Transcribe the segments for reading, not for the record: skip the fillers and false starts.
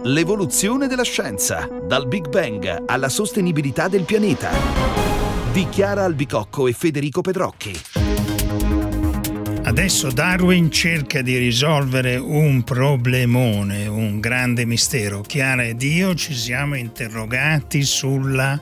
L'evoluzione della scienza, dal Big Bang alla sostenibilità del pianeta. Di Chiara Albicocco e Federico Pedrocchi. Adesso Darwin cerca di risolvere un problemone, un grande mistero. Chiara ed io ci siamo interrogati sulla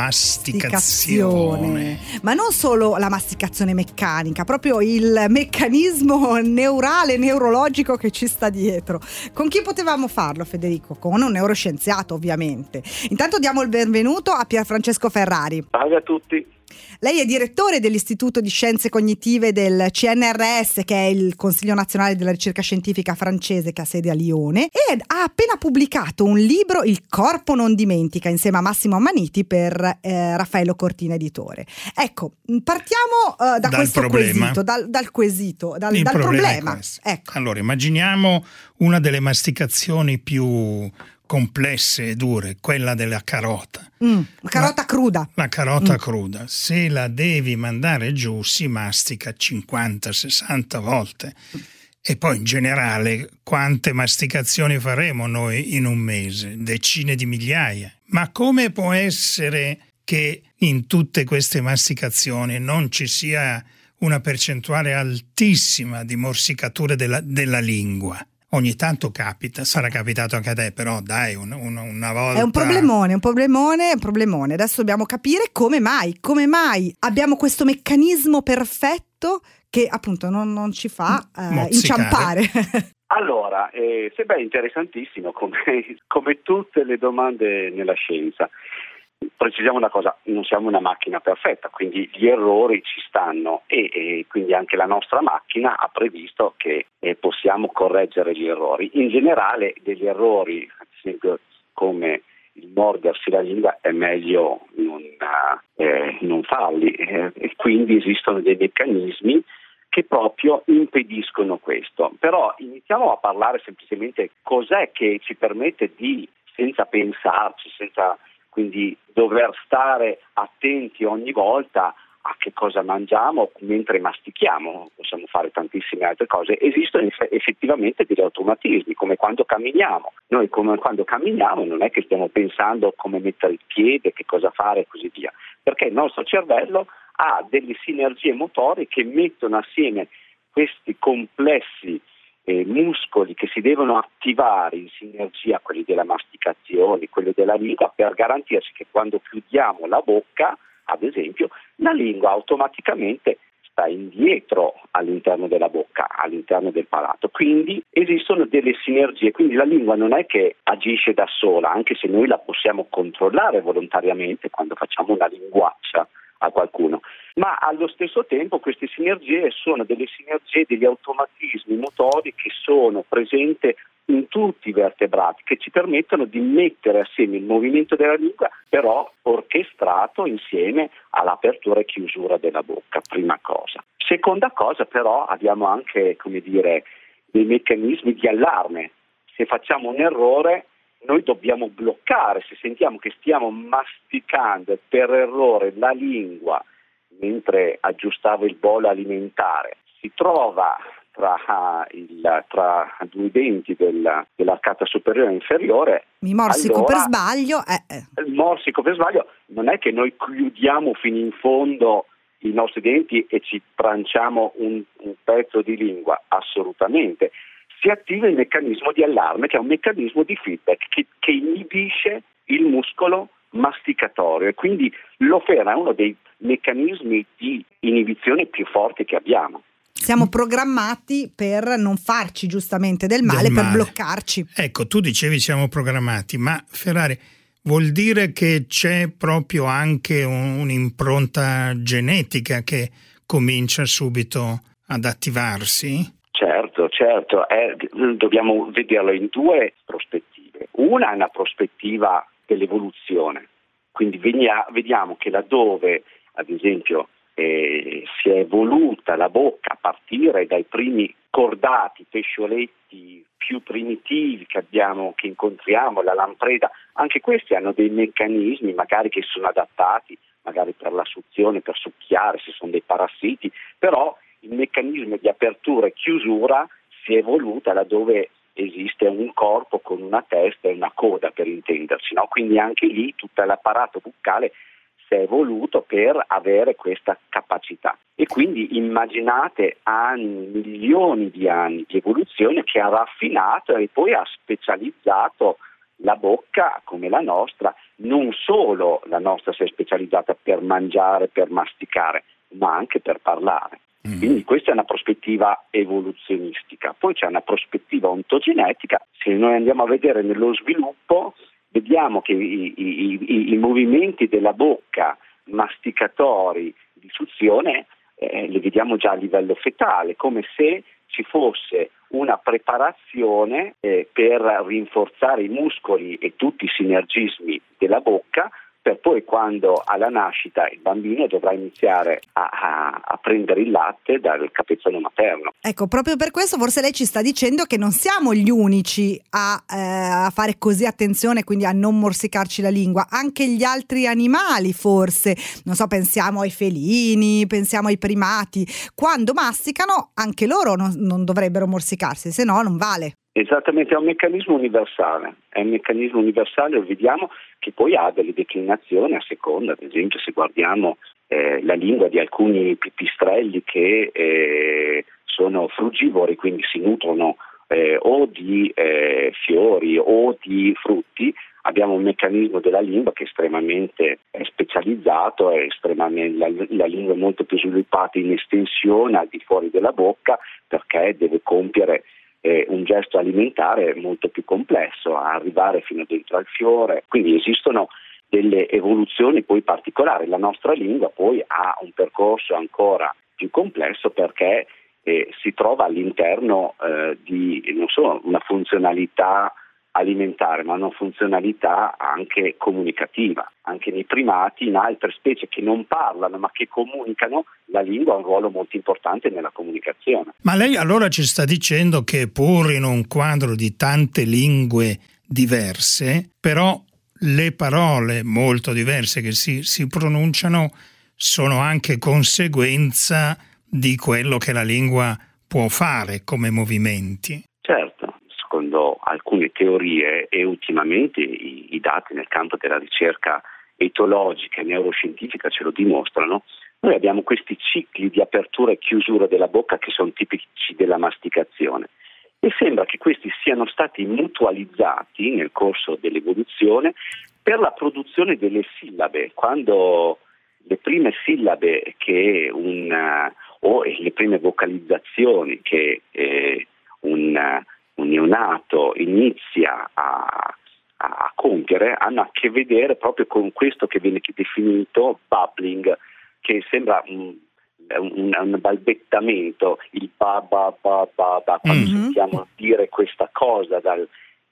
masticazione. Ma non solo la masticazione meccanica, proprio il meccanismo neurale, neurologico che ci sta dietro. Con chi potevamo farlo, Federico? Con un neuroscienziato, ovviamente. Intanto diamo il benvenuto a Pierfrancesco Ferrari. Salve a tutti. Lei è direttore dell'Istituto di Scienze Cognitive del CNRS, che è il Consiglio Nazionale della Ricerca Scientifica francese, che ha sede a Lione, e ha appena pubblicato un libro, Il corpo non dimentica, insieme a Massimo Ammaniti per Raffaello Cortina Editore. Ecco, partiamo da questo problema. quesito, dal quesito, dal problema. Ecco. Allora, immaginiamo una delle masticazioni più complesse e dure, quella della carota. La carota cruda. La carota cruda. Se la devi mandare giù si mastica 50-60 volte. E poi in generale quante masticazioni faremo noi in un mese? Decine di migliaia. Ma come può essere che in tutte queste masticazioni non ci sia una percentuale altissima di morsicature della lingua? Ogni tanto capita, sarà capitato anche a te, però dai, una volta... È un problemone. Adesso dobbiamo capire come mai abbiamo questo meccanismo perfetto che appunto non ci fa inciampare. Allora, sembra interessantissimo come tutte le domande nella scienza. Precisiamo una cosa, non siamo una macchina perfetta, quindi gli errori ci stanno e quindi anche la nostra macchina ha previsto che possiamo correggere gli errori. In generale degli errori, ad esempio come il mordersi la lingua, è meglio non farli e quindi esistono dei meccanismi che proprio impediscono questo. Però iniziamo a parlare semplicemente cos'è che ci permette di, senza pensarci, senza quindi dover stare attenti ogni volta a che cosa mangiamo mentre mastichiamo. Possiamo fare tantissime altre cose. Esistono effettivamente degli automatismi, come quando camminiamo. Noi come quando camminiamo non è che stiamo pensando come mettere il piede, che cosa fare e così via, perché il nostro cervello ha delle sinergie motorie che mettono assieme questi complessi muscoli che si devono attivare in sinergia, quelli della masticazione, quelli della lingua, per garantirci che quando chiudiamo la bocca, ad esempio, la lingua automaticamente sta indietro all'interno della bocca, all'interno del palato. Quindi esistono delle sinergie, quindi la lingua non è che agisce da sola, anche se noi la possiamo controllare volontariamente quando facciamo una linguaccia a qualcuno, ma allo stesso tempo queste sinergie sono delle sinergie, degli automatismi motori che sono presenti in tutti i vertebrati, che ci permettono di mettere assieme il movimento della lingua, però orchestrato insieme all'apertura e chiusura della bocca, prima cosa. Seconda cosa, però, abbiamo anche, dei meccanismi di allarme. Se facciamo un errore, noi dobbiamo bloccare. Se sentiamo che stiamo masticando per errore la lingua mentre aggiustavo il bolo alimentare, si trova tra due denti dell'arcata superiore e inferiore. Mi morsico allora, per sbaglio. Il morsico per sbaglio non è che noi chiudiamo fino in fondo i nostri denti e ci tranciamo un pezzo di lingua, assolutamente. Si attiva il meccanismo di allarme, che è un meccanismo di feedback che inibisce il muscolo masticatorio e quindi lo ferma, è uno dei meccanismi di inibizione più forti che abbiamo. Siamo programmati per non farci giustamente del male, per bloccarci. Ecco, tu dicevi siamo programmati, ma Ferrari, vuol dire che c'è proprio anche un'impronta genetica che comincia subito ad attivarsi? Certo, dobbiamo vederlo in due prospettive. Una è una prospettiva dell'evoluzione, quindi vediamo che laddove, ad esempio, si è evoluta la bocca a partire dai primi cordati, pescioletti più primitivi che incontriamo, la lampreda, anche questi hanno dei meccanismi magari che sono adattati, magari per la suzione, per succhiare, se sono dei parassiti, però il meccanismo di apertura e chiusura si è evoluta laddove esiste un corpo con una testa e una coda, per intenderci, no? Quindi anche lì tutto l'apparato buccale si è evoluto per avere questa capacità. E quindi immaginate milioni di anni di evoluzione che ha raffinato e poi ha specializzato la bocca come la nostra. Non solo la nostra si è specializzata per mangiare, per masticare, ma anche per parlare. Quindi questa è una prospettiva evoluzionistica. Poi c'è una prospettiva ontogenetica. Se noi andiamo a vedere nello sviluppo, vediamo che i movimenti della bocca masticatori di suzione li vediamo già a livello fetale, come se ci fosse una preparazione per rinforzare i muscoli e tutti i sinergismi della bocca, per poi quando alla nascita il bambino dovrà iniziare a prendere il latte dal capezzolo materno. Ecco, proprio per questo forse lei ci sta dicendo che non siamo gli unici a fare così attenzione, quindi a non morsicarci la lingua. Anche gli altri animali forse, non so, pensiamo ai felini, pensiamo ai primati, quando masticano anche loro non dovrebbero morsicarsi, se no non vale. Esattamente, è un meccanismo universale, lo vediamo che poi ha delle declinazioni a seconda. Ad esempio, se guardiamo la lingua di alcuni pipistrelli che sono frugivori, quindi si nutrono o di fiori o di frutti, abbiamo un meccanismo della lingua che è estremamente specializzato, la lingua è molto più sviluppata in estensione al di fuori della bocca, perché deve compiere un gesto alimentare molto più complesso, arrivare fino dentro al fiore. Quindi esistono delle evoluzioni poi particolari. La nostra lingua poi ha un percorso ancora più complesso, perché si trova all'interno di non solo una funzionalità alimentare, ma una funzionalità anche comunicativa. Anche nei primati, in altre specie che non parlano ma che comunicano, la lingua ha un ruolo molto importante nella comunicazione. Ma lei allora ci sta dicendo che pur in un quadro di tante lingue diverse, però le parole molto diverse che si pronunciano sono anche conseguenza di quello che la lingua può fare come movimenti. Certo, secondo alcune teorie e ultimamente i dati nel campo della ricerca etologica e neuroscientifica ce lo dimostrano, noi abbiamo questi cicli di apertura e chiusura della bocca che sono tipici della masticazione, e sembra che questi siano stati mutualizzati nel corso dell'evoluzione per la produzione delle sillabe. Quando le prime sillabe o le prime vocalizzazioni che un neonato inizia a compiere hanno a che vedere proprio con questo che viene definito bubbling, che sembra un balbettamento, il ba ba ba ba ba, quando sentiamo dire questa cosa dal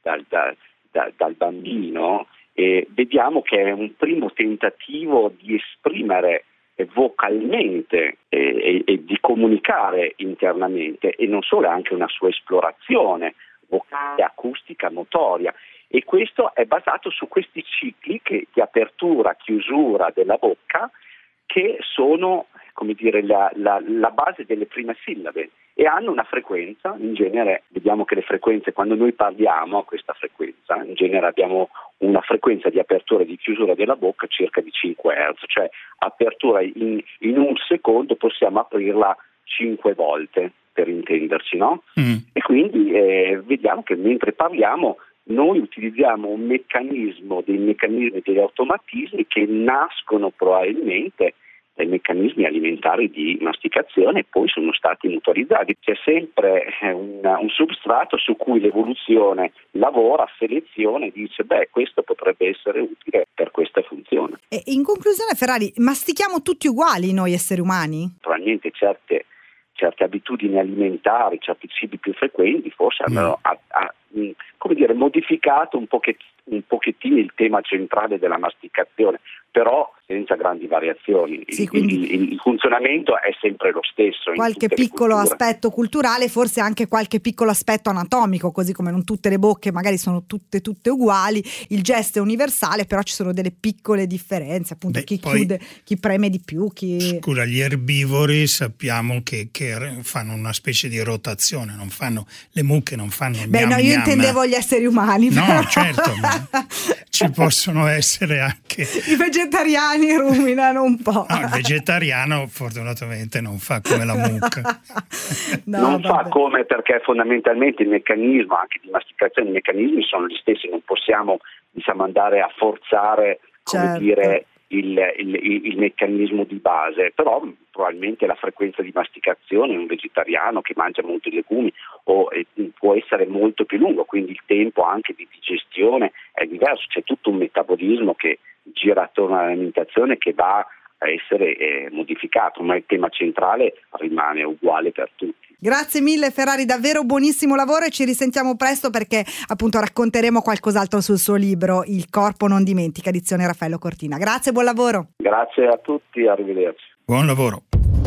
bambino, e vediamo che è un primo tentativo di esprimere vocalmente e di comunicare internamente, e non solo, anche una sua esplorazione vocale, acustica, motoria. E questo è basato su questi cicli di apertura, chiusura della bocca, che sono, come dire, la base delle prime sillabe, e hanno una frequenza. In genere vediamo che le frequenze, quando noi parliamo a questa frequenza, in genere abbiamo una frequenza di apertura e di chiusura della bocca circa di 5 Hz, cioè apertura in un secondo possiamo aprirla 5 volte, per intenderci, no? E quindi vediamo che mentre parliamo noi utilizziamo dei meccanismi, degli automatismi che nascono probabilmente dai meccanismi alimentari di masticazione e poi sono stati mutualizzati. C'è sempre un substrato su cui l'evoluzione lavora, seleziona e dice questo potrebbe essere utile per questa funzione. E in conclusione, Ferrari, mastichiamo tutti uguali noi esseri umani? Probabilmente certe abitudini alimentari, certi cibi più frequenti forse hanno modificato un pochettino il tema centrale della masticazione, però senza grandi variazioni. Sì, quindi il funzionamento è sempre lo stesso. Qualche piccolo aspetto culturale, forse anche qualche piccolo aspetto anatomico, così come non tutte le bocche magari sono tutte uguali, il gesto è universale, però ci sono delle piccole differenze, appunto. Chi chiude, chi preme di più, chi... Scusa, gli erbivori sappiamo che fanno una specie di rotazione, non fanno, le mucche non fanno io intendevo gli esseri umani. No, però. certo, ma ci possono essere anche... I vegetariani ruminano un po'. No, il vegetariano fortunatamente non fa come la mucca. Non fa come, perché fondamentalmente il meccanismo anche di masticazione, i meccanismi sono gli stessi, non possiamo andare a forzare, come dire, il meccanismo di base, però probabilmente la frequenza di masticazione in un vegetariano che mangia molti legumi può essere molto più lungo, quindi il tempo anche di digestione è diverso, c'è tutto un metabolismo che gira attorno all'alimentazione che va a essere modificato, ma il tema centrale rimane uguale per tutti. Grazie mille Ferrari, davvero buonissimo lavoro e ci risentiamo presto perché appunto racconteremo qualcos'altro sul suo libro Il corpo non dimentica, edizione Raffaello Cortina. Grazie, buon lavoro. Grazie a tutti, arrivederci. Buon lavoro.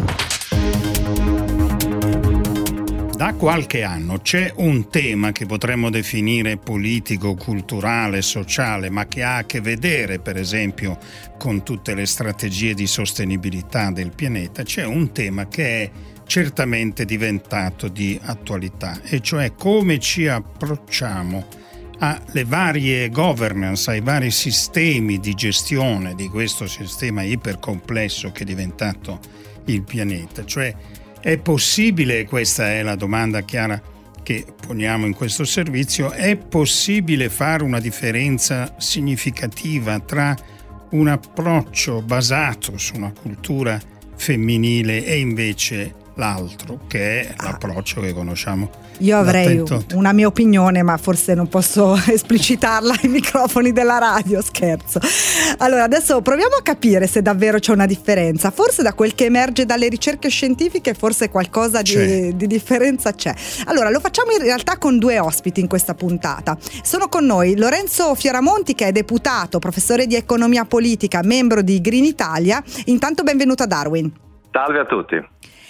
Da qualche anno c'è un tema che potremmo definire politico, culturale, sociale, ma che ha a che vedere per esempio con tutte le strategie di sostenibilità del pianeta. C'è un tema che è certamente diventato di attualità, e cioè come ci approcciamo alle varie governance, ai vari sistemi di gestione di questo sistema ipercomplesso che è diventato il pianeta. Cioè, è possibile, questa è la domanda chiara che poniamo in questo servizio, è possibile fare una differenza significativa tra un approccio basato su una cultura femminile e invece l'altro, che è l'approccio che conosciamo? Io avrei una mia opinione, ma forse non posso esplicitarla ai microfoni della radio, scherzo. Allora, adesso proviamo a capire se davvero c'è una differenza. Forse da quel che emerge dalle ricerche scientifiche, forse qualcosa di differenza c'è. Allora, lo facciamo in realtà con due ospiti in questa puntata. Sono con noi Lorenzo Fioramonti, che è deputato, professore di economia politica, membro di Green Italia. Intanto benvenuto a Darwin. Salve a tutti.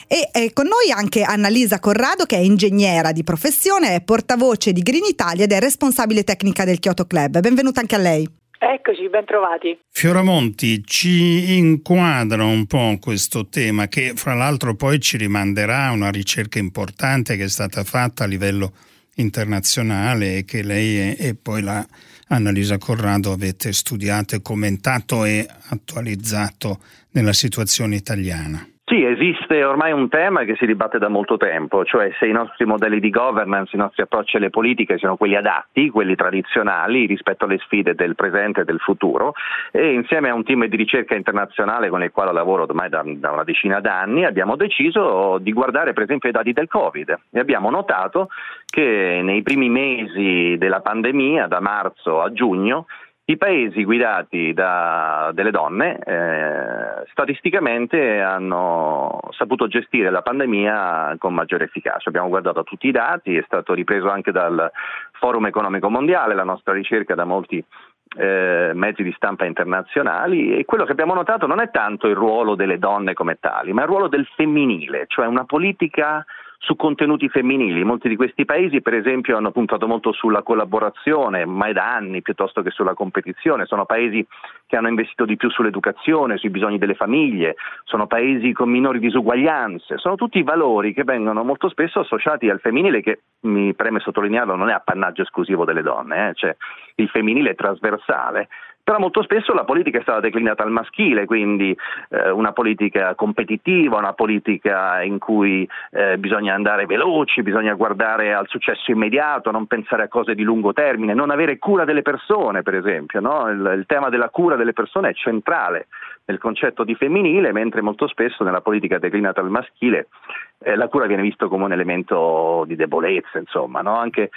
E con noi anche Annalisa Corrado, che è ingegnera di professione, è portavoce di Green Italia ed è responsabile tecnica del Kyoto Club. Benvenuta anche a lei. Eccoci, ben trovati. Fioramonti, ci inquadra un po' questo tema, che fra l'altro poi ci rimanderà a una ricerca importante che è stata fatta a livello internazionale e che lei e poi la Annalisa Corrado avete studiato e commentato e attualizzato nella situazione italiana. Sì, esiste ormai un tema che si dibatte da molto tempo, cioè se i nostri modelli di governance, i nostri approcci alle politiche siano quelli adatti, quelli tradizionali rispetto alle sfide del presente e del futuro, e insieme a un team di ricerca internazionale con il quale lavoro ormai da una decina d'anni abbiamo deciso di guardare per esempio i dati del Covid e abbiamo notato che nei primi mesi della pandemia, da marzo a giugno, i paesi guidati da delle donne statisticamente hanno saputo gestire la pandemia con maggiore efficacia. Abbiamo guardato tutti i dati, è stato ripreso anche dal Forum Economico Mondiale, la nostra ricerca da molti mezzi di stampa internazionali, e quello che abbiamo notato non è tanto il ruolo delle donne come tali, ma il ruolo del femminile, cioè una politica su contenuti femminili. Molti di questi paesi, per esempio, hanno puntato molto sulla collaborazione, mai da anni, piuttosto che sulla competizione. Sono paesi che hanno investito di più sull'educazione, sui bisogni delle famiglie, sono paesi con minori disuguaglianze. Sono tutti valori che vengono molto spesso associati al femminile, che, mi preme sottolinearlo, non è appannaggio esclusivo delle donne, cioè il femminile è trasversale. Però molto spesso la politica è stata declinata al maschile, quindi una politica competitiva, una politica in cui bisogna andare veloci, bisogna guardare al successo immediato, non pensare a cose di lungo termine, non avere cura delle persone, per esempio, no? Il tema della cura delle persone è centrale nel concetto di femminile, mentre molto spesso nella politica declinata al maschile la cura viene vista come un elemento di debolezza, insomma, no? Anche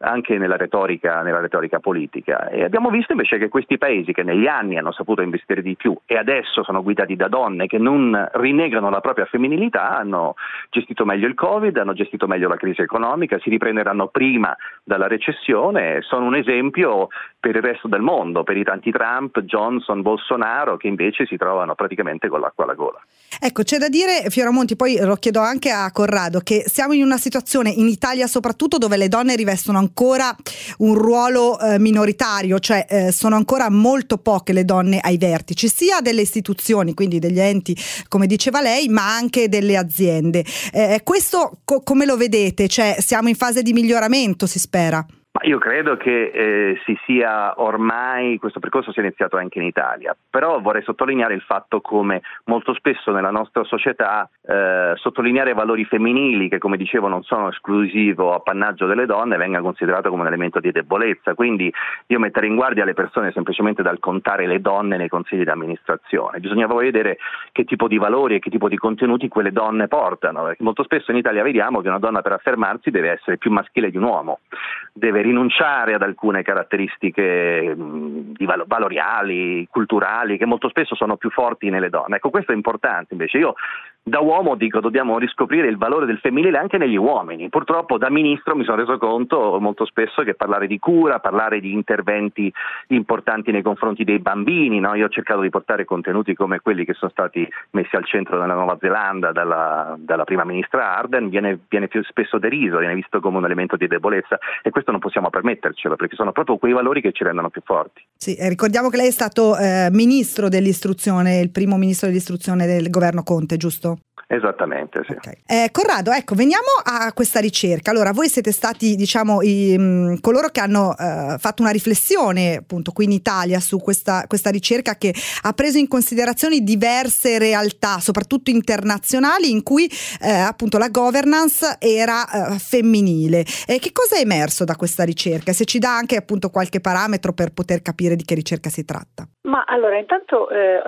anche nella retorica politica. E abbiamo visto invece che questi paesi che negli anni hanno saputo investire di più e adesso sono guidati da donne che non rinnegano la propria femminilità, hanno gestito meglio il Covid, hanno gestito meglio la crisi economica, si riprenderanno prima dalla recessione, sono un esempio per il resto del mondo, per i tanti Trump, Johnson, Bolsonaro, che invece si trovano praticamente con l'acqua alla gola. Ecco, c'è da dire, Fioramonti, poi lo chiedo anche a Corrado, che siamo in una situazione, in Italia soprattutto, dove le donne rivestono ancora un ruolo minoritario, cioè sono ancora molto poche le donne ai vertici, sia delle istituzioni, quindi degli enti, come diceva lei, ma anche delle aziende. Questo come lo vedete? Cioè, siamo in fase di miglioramento, si spera? Ma io credo che si sia ormai, questo percorso sia iniziato anche in Italia, però vorrei sottolineare il fatto come molto spesso nella nostra società sottolineare valori femminili, che come dicevo non sono esclusivo appannaggio delle donne, venga considerato come un elemento di debolezza. Quindi io metterei in guardia le persone semplicemente dal contare le donne nei consigli di amministrazione. Bisognava vedere che tipo di valori e che tipo di contenuti quelle donne portano, perché molto spesso in Italia vediamo che una donna per affermarsi deve essere più maschile di un uomo, deve rinunciare ad alcune caratteristiche valoriali, culturali, che molto spesso sono più forti nelle donne. Ecco, questo è importante. Invece io da uomo dico dobbiamo riscoprire il valore del femminile anche negli uomini. Purtroppo da ministro mi sono reso conto molto spesso che parlare di cura, parlare di interventi importanti nei confronti dei bambini, no? Io ho cercato di portare contenuti come quelli che sono stati messi al centro della Nuova Zelanda dalla prima ministra Ardern, viene più spesso deriso, viene visto come un elemento di debolezza, e questo non possiamo permettercelo, perché sono proprio quei valori che ci rendono più forti. Sì, ricordiamo che lei è stato ministro dell'istruzione, il primo ministro dell'istruzione del governo Conte, giusto? Esattamente, sì. Okay. Corrado, ecco, veniamo a questa ricerca. Allora, voi siete stati, diciamo, coloro che hanno fatto una riflessione appunto qui in Italia su questa ricerca, che ha preso in considerazione diverse realtà, soprattutto internazionali, in cui appunto la governance era femminile. Che cosa è emerso da questa ricerca? Se ci dà anche appunto qualche parametro per poter capire di che ricerca si tratta. Ma allora, intanto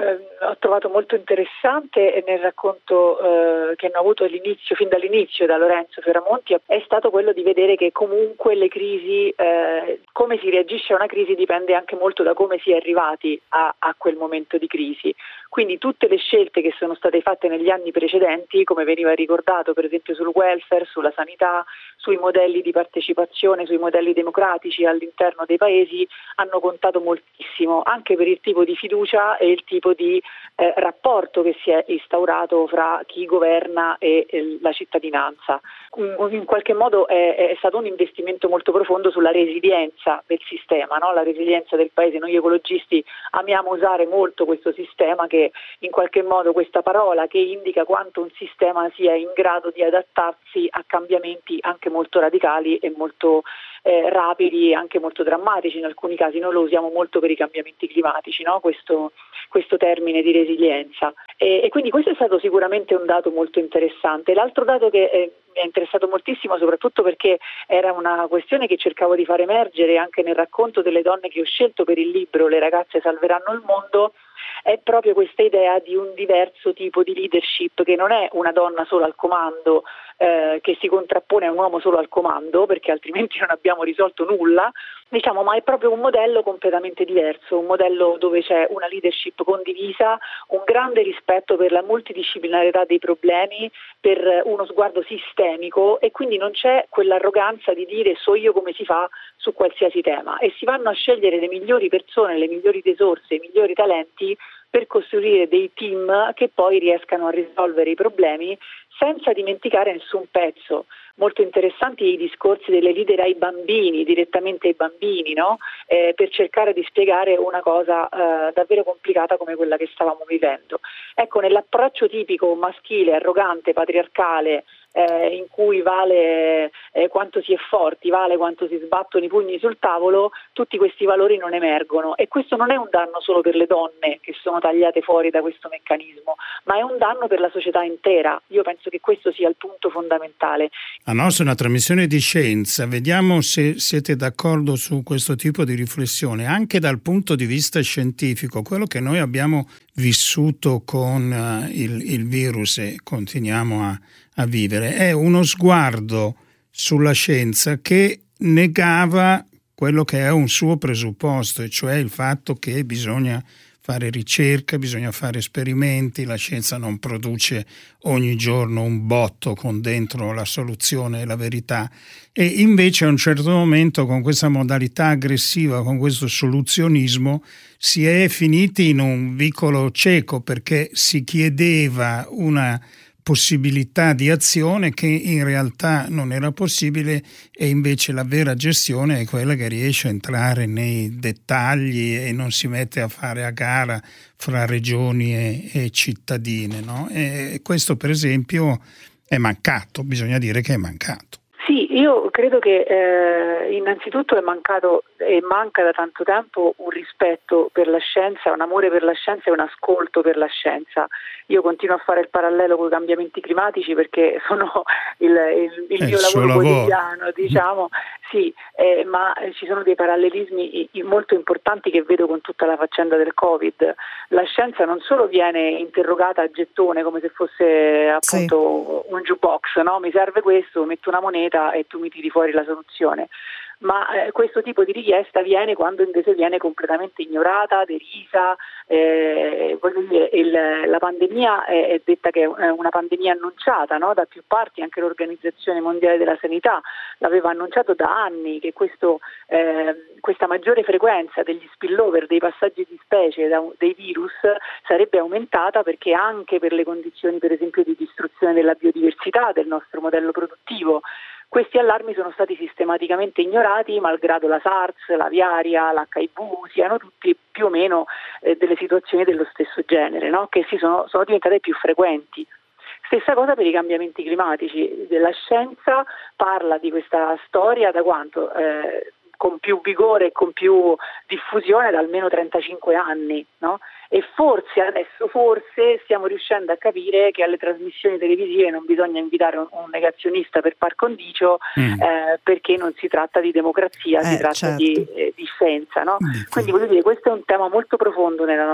ho trovato molto interessante nel racconto che hanno avuto fin dall'inizio da Lorenzo Fioramonti, è stato quello di vedere che comunque le crisi, come si reagisce a una crisi dipende anche molto da come si è arrivati a quel momento di crisi. Quindi tutte le scelte che sono state fatte negli anni precedenti, come veniva ricordato per esempio sul welfare, sulla sanità, sui modelli di partecipazione, sui modelli democratici all'interno dei paesi, hanno contato moltissimo, anche per il tipo di fiducia e il tipo di rapporto che si è instaurato fra chi governa e la cittadinanza. In qualche modo è stato un investimento molto profondo sulla resilienza del sistema, no? La resilienza del paese. Noi ecologisti amiamo usare molto questo sistema, che in qualche modo, questa parola che indica quanto un sistema sia in grado di adattarsi a cambiamenti anche molto radicali e molto rapidi, anche molto drammatici in alcuni casi. Noi lo usiamo molto per i cambiamenti climatici, no? Questo termine di resilienza, e quindi questo è stato sicuramente un dato molto interessante. L'altro dato che mi ha interessato moltissimo, soprattutto perché era una questione che cercavo di far emergere anche nel racconto delle donne che ho scelto per il libro Le ragazze salveranno il mondo, è proprio questa idea di un diverso tipo di leadership, che non è una donna solo al comando che si contrappone a un uomo solo al comando, perché altrimenti non abbiamo risolto nulla, diciamo, ma è proprio un modello completamente diverso, un modello dove c'è una leadership condivisa, un grande rispetto per la multidisciplinarietà dei problemi, per uno sguardo sistemico, e quindi non c'è quell'arroganza di dire so io come si fa su qualsiasi tema, e si vanno a scegliere le migliori persone, le migliori risorse, i migliori talenti per costruire dei team che poi riescano a risolvere i problemi senza dimenticare nessun pezzo. Molto interessanti i discorsi delle leader ai bambini, direttamente ai bambini, no? Per cercare di spiegare una cosa davvero complicata come quella che stavamo vivendo. Ecco, nell'approccio tipico maschile, arrogante, patriarcale, in cui vale quanto si è forti, vale quanto si sbattono i pugni sul tavolo, tutti questi valori non emergono, e questo non è un danno solo per le donne che sono tagliate fuori da questo meccanismo, ma è un danno per la società intera. Io penso che questo sia il punto fondamentale. La nostra è una trasmissione di scienza, vediamo se siete d'accordo su questo tipo di riflessione, anche dal punto di vista scientifico, quello che noi abbiamo vissuto con il virus e continuiamo a vivere, è uno sguardo sulla scienza che negava quello che è un suo presupposto, e cioè il fatto che bisogna fare ricerca, bisogna fare esperimenti, la scienza non produce ogni giorno un botto con dentro la soluzione e la verità, e invece a un certo momento con questa modalità aggressiva, con questo soluzionismo, si è finiti in un vicolo cieco, perché si chiedeva una possibilità di azione che in realtà non era possibile, e invece la vera gestione è quella che riesce a entrare nei dettagli e non si mette a fare a gara fra regioni e cittadine, no? E questo per esempio è mancato, bisogna dire che è mancato. Sì, io credo che innanzitutto è mancato e manca da tanto tempo un rispetto per la scienza, un amore per la scienza e un ascolto per la scienza. Io continuo a fare il parallelo con i cambiamenti climatici perché sono il mio lavoro quotidiano, diciamo, sì, ma ci sono dei parallelismi molto importanti che vedo con tutta la faccenda del Covid. La scienza non solo viene interrogata a gettone come se fosse appunto un jukebox, no? Mi serve questo, metto una moneta e tu mi tiri fuori la soluzione. Ma questo tipo di richiesta viene quando invece viene completamente ignorata, derisa. Voglio dire, la pandemia è detta che è una pandemia annunciata, no? Da più parti, anche l'Organizzazione Mondiale della Sanità l'aveva annunciato da anni che questa maggiore frequenza degli spillover, dei passaggi di specie dei virus sarebbe aumentata, perché anche per le condizioni per esempio di distruzione della biodiversità del nostro modello produttivo. Questi allarmi sono stati sistematicamente ignorati, malgrado la SARS, l'aviaria, l'HIV siano tutti più o meno delle situazioni dello stesso genere, no? Che sono diventate più frequenti. Stessa cosa per i cambiamenti climatici. La scienza parla di questa storia da quanto? Con più vigore e con più diffusione da almeno 35 anni, no? E forse adesso stiamo riuscendo a capire che alle trasmissioni televisive non bisogna invitare un negazionista per par condicio, perché non si tratta di democrazia, si tratta di scienza, no? Quindi voglio dire, questo è un tema molto profondo nella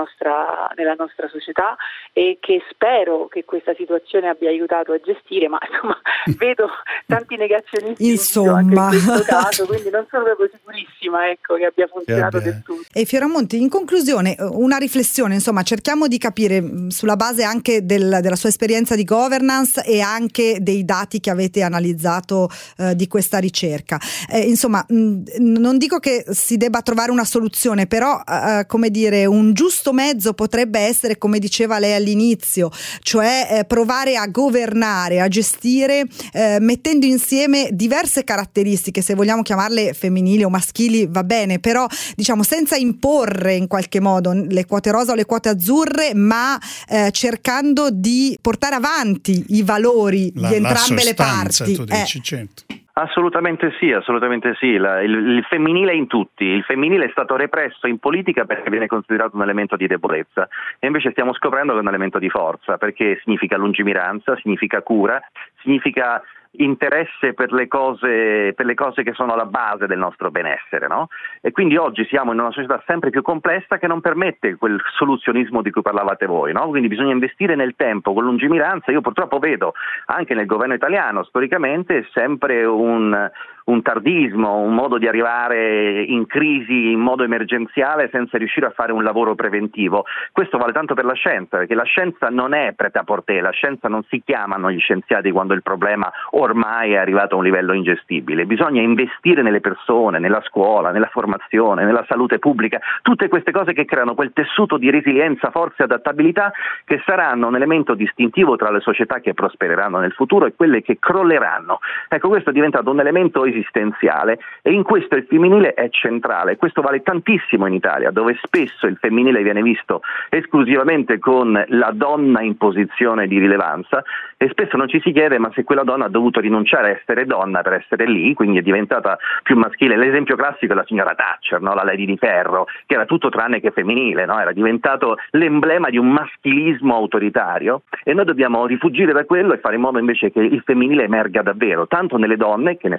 nostra società, e che spero che questa situazione abbia aiutato a gestire, ma insomma vedo tanti negazionisti anche in questo caso, quindi non sono proprio sicurissima, ecco, che abbia funzionato del tutto. E Fioramonti, in conclusione, una riflessione, insomma, cerchiamo di capire sulla base anche della sua esperienza di governance e anche dei dati che avete analizzato di questa ricerca. Insomma, non dico che si debba trovare una soluzione, però come dire, un giusto mezzo potrebbe essere, come diceva lei all'inizio, cioè provare a governare, a gestire, mettendo insieme diverse caratteristiche, se vogliamo chiamarle femminili o maschili va bene, però diciamo senza imporre in qualche modo le quote rosa o le quote azzurre, ma cercando di portare avanti i valori di entrambe le parti. Tu dici, certo. Assolutamente sì, assolutamente sì. Il femminile in tutti. Il femminile è stato represso in politica perché viene considerato un elemento di debolezza, e invece stiamo scoprendo che è un elemento di forza, perché significa lungimiranza, significa cura, significa interesse per le cose che sono la base del nostro benessere, no? E quindi oggi siamo in una società sempre più complessa che non permette quel soluzionismo di cui parlavate voi, no? Quindi bisogna investire nel tempo con lungimiranza. Io purtroppo vedo anche nel governo italiano storicamente sempre un tardismo, un modo di arrivare in crisi in modo emergenziale senza riuscire a fare un lavoro preventivo. Questo vale tanto per la scienza, perché la scienza non è prêt-à-porter, la scienza non si chiamano gli scienziati quando il problema ormai è arrivato a un livello ingestibile. Bisogna investire nelle persone, nella scuola, nella formazione, nella salute pubblica, tutte queste cose che creano quel tessuto di resilienza, forza e adattabilità che saranno un elemento distintivo tra le società che prospereranno nel futuro e quelle che crolleranno. Ecco, questo è diventato un elemento esistenziale, e in questo il femminile è centrale. Questo vale tantissimo in Italia, dove spesso il femminile viene visto esclusivamente con la donna in posizione di rilevanza, e spesso non ci si chiede ma se quella donna ha dovuto rinunciare a essere donna per essere lì, quindi è diventata più maschile. L'esempio classico è la signora Thatcher, no? La Lady di Ferro, che era tutto tranne che femminile, no? Era diventato l'emblema di un maschilismo autoritario, e noi dobbiamo rifugire da quello e fare in modo invece che il femminile emerga davvero, tanto nelle donne, che ne servono di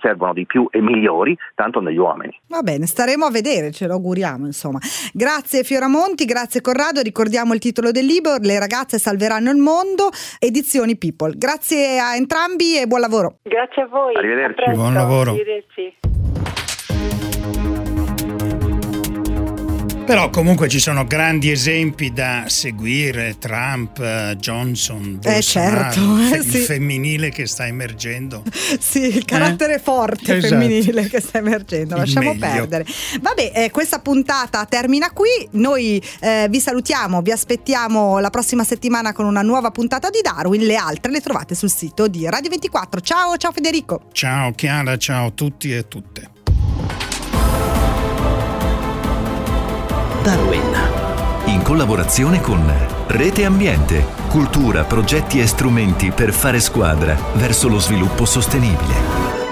di più e migliori, tanto negli uomini. Va bene, staremo a vedere, ce lo auguriamo, insomma. Grazie Fioramonti, grazie Corrado, ricordiamo il titolo del libro, Le ragazze salveranno il mondo, edizioni People. Grazie a entrambi e buon lavoro. Grazie a voi. Arrivederci. Buon lavoro. Arrivederci. Però comunque ci sono grandi esempi da seguire, Trump, Johnson, Bolsonaro, certo, il sì. femminile che sta emergendo. Sì, il carattere forte Esatto. femminile che sta emergendo, Il lasciamo meglio. perdere. Vabbè, questa puntata termina qui, noi vi salutiamo, vi aspettiamo la prossima settimana con una nuova puntata di Darwin, le altre le trovate sul sito di Radio 24. Ciao Federico. Ciao Chiara, ciao a tutti e tutte. Darwin, in collaborazione con Rete Ambiente, cultura, progetti e strumenti per fare squadra verso lo sviluppo sostenibile.